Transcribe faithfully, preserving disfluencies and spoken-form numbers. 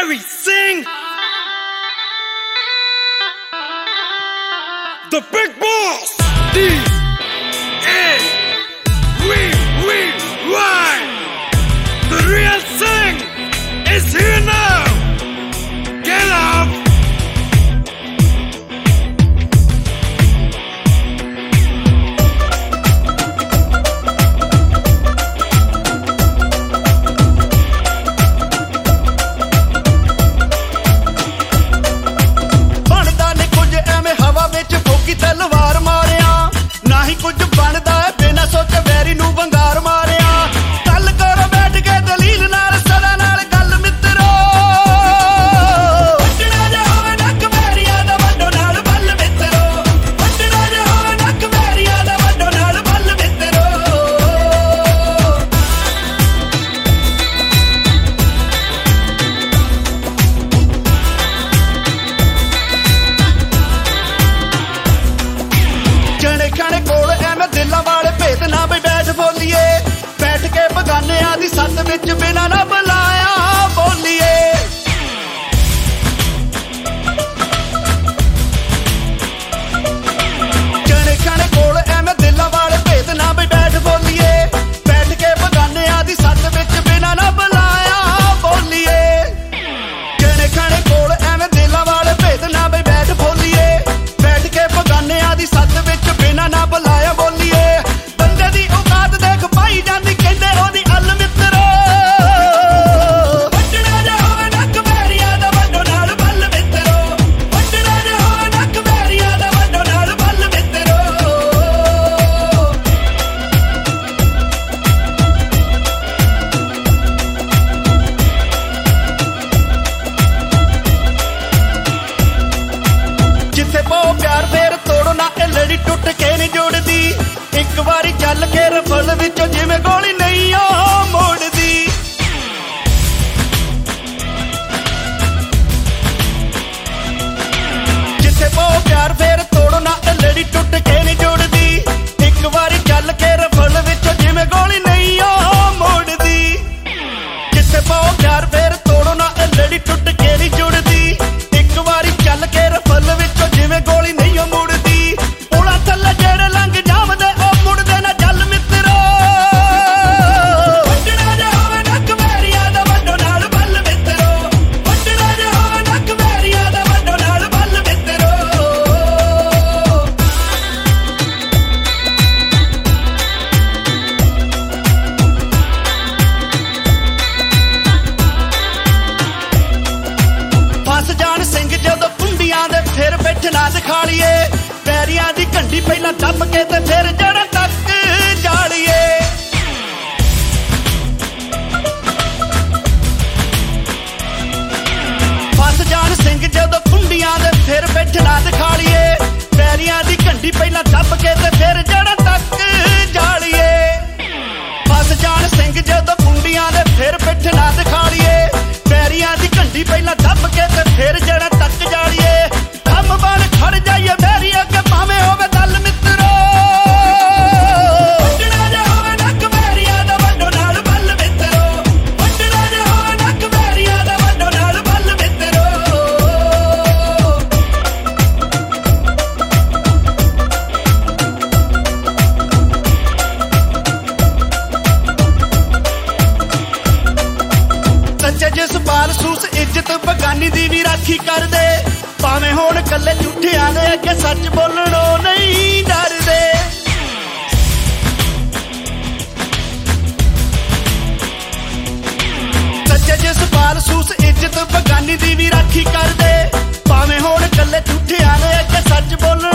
Gary Singh, the big boss. D A we we Y. The real thing is here now. Get up. ਤਲਵਾਰ ਮਾਰਿਆ ਨਾ ਹੀ ਕੁਝ ਬਣਦਾ ਬਿਨਾਂ ਸੋਚੇ ਵੈਰੀ ਨੂੰ ਵੰਗਾਰ ਮਾਰਿਆ ਗੱਲ ਕਰੋ ਬੈਠ ਕੇ ਦਲੀਲ ਨਾਲ ਸਦਾ ਨਾਲ ਗੱਲ ਮਿੱਤਰੋ ਵੱਡਣਾ ਜਾ ਹੋਵੇ ਨੱਕ ਵੈਰੀਆਂ ਦਾ ਵੱਡੋ ਨਾਲ ਬੱਲ ਮਿੱਤਰੋ ਵੱਡਣਾ ਜਾ ਹੋਵੇ ਨੱਕ ਵੈਰੀਆਂ ਦਾ ਵੱਡੋ ਨਾਲ ਬੱਲ ਮਿੱਤਰੋ ਖਾਣੇ ਕੋਲ ਐਵੇਂ ਦਿਲਾਂ ਵਾਲੇ ਭੇਤ ਨਾ ਬਈ ਬੈਠ ਬੋਲੀਏ ਬੈਠ ਕੇ ਬਗਾਨਿਆਂ ਦੀ ਸੱਤ ਵਿੱਚ ਬਿਨਾਂ ਨਾ ਬੁਲਾਇਆ ਬੋਲੀਏ ਖਾਣੇ ਖਾਣੇ ਕੋਲ ਐਵੇਂ ਦਿਲਾਂ ਵਾਲੇ ਭੇਤ ਨਾ ਬਈ ਬੈਠ ਬੋਲੀਏ ਬੈਠ ਕੇ ਬਗਾਨਿਆਂ ਦੀ ਸੱਤ ਵਿੱਚ ਬਿਨਾਂ ਨਾ ਬੁਲਾਇਆ ਬੋਲੀਏ ਖਾਣੇ ਖਾਣੇ ਕੋਲ ਐਵੇਂ ਦਿਲਾਂ ਵਾਲੇ ਭੇਤ ਨਾ ਬਈ ਬੈਠ ਬੋਲੀਏ ਬੈਠ ਕੇ ਬਗਾਨਿਆਂ ਦੀ ਸੱਤ ਵਿੱਚ ਬਿਨਾਂ ਨਾ ਬੁਲਾਇਆ ਬੋਲੀਏ ਬੰਦੇ ਦੀ ਔਕਾਤ ਦੇਖ ਪਾਈ ਜਾਂਦੀ ਕਹਿੰਦੇ ਉਹਦੀ ਅੱਲ ਮਿੱਤਰੋ ਵੱਡਣਾ ਜਾ ਹੋਵੇ ਨੱਕ ਵੈਰੀਆਂ ਦਾ ਵੱਡੋ ਨਾਲ ਬੱਲ ਮਿੱਤਰੋ ਵੱਡਣਾ ਜਾ ਹੋਵੇ ਨੱਕ ਵੈਰੀਆਂ ਦਾ ਵੱਡੋ ਨਾਲ ਬੱਲ ਮਿੱਤਰੋ ਜਿੱਥੇ ਪਾਓ ਪਿਆਰ ਫੇਰ ਤੋੜੋ ਨਾ ਇਹ ਲੜੀ ਟੁੱਟ ਕੇ ਨਹੀਂ ਜੁੜਦੀ ਇੱਕ ਵਾਰੀ ਚੱਲ ਕੇ ਰਫਲ ਵਿੱਚੋਂ ਜਿਵੇਂ ਗੋਲੀ ਨਹੀਂ ਉਹ ਮੋੜਦੀ ਜਿੱਥੇ ਪਾਓ ਪਿਆਰ ਫੇਰ ਤੋੜੋ ਨਾ ਇਹ ਲੜੀ ਟੁੱਟ ਕੇ ਨਹੀਂ ਜੁੜਦੀ ਇੱਕ ਵਾਰੀ ਚੱਲ ਕੇ ਰਫਲ ਵਿੱਚੋਂ ਜਿਵੇਂ ਗੋਲੀ ਨਹੀਂ ਉਹ ਮੋੜਦੀ ਜਿੱਥੇ ਪਾਓ ਪਿਆਰ ਫੇਰ ਤੋੜੋ ਨਾ ਇਹ ਲੜੀ ਟੁੱਟ ਕੇ ਨਹੀਂ ਜੁੜਦੀ ਇੱਕ ਵਾਰੀ ਚੱਲ ਕੇ ਰਫਲ ਵਿੱਚੋਂ ਜਿਵੇਂ ਗੋਲੀ ਨਹੀਂ ਉਹ ਮੁੜਦੀ ਪੁਲਾਂ ਥੱਲੇ ਜਿਹੜੇ ਲੰਘ ਜਾਵਦੇ ਉਹ ਮੁੜਦੇ ਨਾ ਜਲ ਮਿੱਤਰੋ ਵੱਡਣਾ ਜਾ ਹੋਵੇ ਨੱਕ ਵੈਰੀਆਂ ਦਾ ਵੱਡੋ ਨਾਲ ਬੱਲ ਮਿੱਤਰੋ ਵੱਡਣਾ ਜਾ ਹੋਵੇ ਨੱਕ ਵੈਰੀਆਂ ਦਾ ਵੱਡੋ ਨਾਲ ਬੱਲ ਮਿੱਤਰੋ ਫਸ ਜਾਣ ਸਿੰਘ ਜਦੋਂ ਕੁੰਡੀਆਂ ਦੇ ਫਿਰ ਬੈਠਣਾ ਦਿਖਾਲੀਏ ਪੈਰੀਆਂ ਦੀ ਘੰਟੀ ਪਹਿਲਾਂ ਦੱਬ ਕੇ ਤੇ ਫਿਰ ਜੜ੍ਹਾਂ ਤੱਕ ਜਾਲੀਏ ਫਸ ਜਾਣ ਸਿੰਘ ਜਦੋਂ ਕੁੰਡੀਆਂ ਦੇ ਫਿਰ ਬੈਠਣਾ ਦਿਖਾਲੀਏ ਪੈਰੀਆਂ ਦੀ ਘੰਟੀ ਪਹਿਲਾਂ ਦੱਬ ਕੇ ਤੇ ਫਿਰ ਜੜ੍ਹਾਂ ਤੱਕ ਜਾਲੀਏ ਫਸ ਜਾਣ ਸਿੰਘ ਜਦੋਂ ਕੁੰਡੀਆਂ ਦੇ ਫਿਰ ਬੈਠਣਾ ਦਿਖਾਲੀਏ ਪੈਰੀਆਂ ਦੀ ਘੰਟੀ ਪਹਿਲਾਂ ਦੱਬ ਕੇ ਤੇ ਫਿਰ ਜੜ੍ਹਾਂ ਤੱਕ ਜਾਲੀਏ ਕੰਮ ਬਣ ਖੜ ਜਾਈਏ ਮੇਰੀ ਅੱਗੇ ਭਾਵੇਂ ਹੋਵੇ ਦਲ ਮਿੱਤਰੋ ਵੱਡਣਾ ਜਾ ਹੋਵੇ ਨੱਕ ਵੈਰੀਆਂ ਦਾ ਵੱਡੋ ਨਾਲ ਬੱਲ ਮਿੱਤਰੋ ਵੱਡਣਾ ਜਾ ਹੋਵੇ ਨੱਕ ਵੈਰੀਆਂ ਦਾ ਵੱਡੋ ਨਾਲ ਬੱਲ ਮਿੱਤਰੋ ਸੱਚੇ ਜਸਪਾਲ ਸੂਸ ਇੱਜ਼ਤ ਬਗਾਨੀ ਦੀ ਵੀ ਰਾਖੀ ਕਰਦੇ ਭਾਵੇਂ ਹੁਣ ਕੱਲੇ ਝੂਠਿਆਂ ਦੇ ਅੱਗੇ ਸੱਚ ਬੋਲਣੋਂ ਨਹੀਂ ਡਰਦੇ ਸੱਚੇ ਜਸਪਾਲ ਸੂਸ ਇੱਜ਼ਤ ਬਗਾਨੀ ਦੀ ਵੀ ਰਾਖੀ ਕਰਦੇ ਭਾਵੇਂ ਹੁਣ ਕੱਲੇ ਝੂਠਿਆਂ ਦੇ ਅੱਗੇ ਸੱਚ ਬੋਲਣੋਂ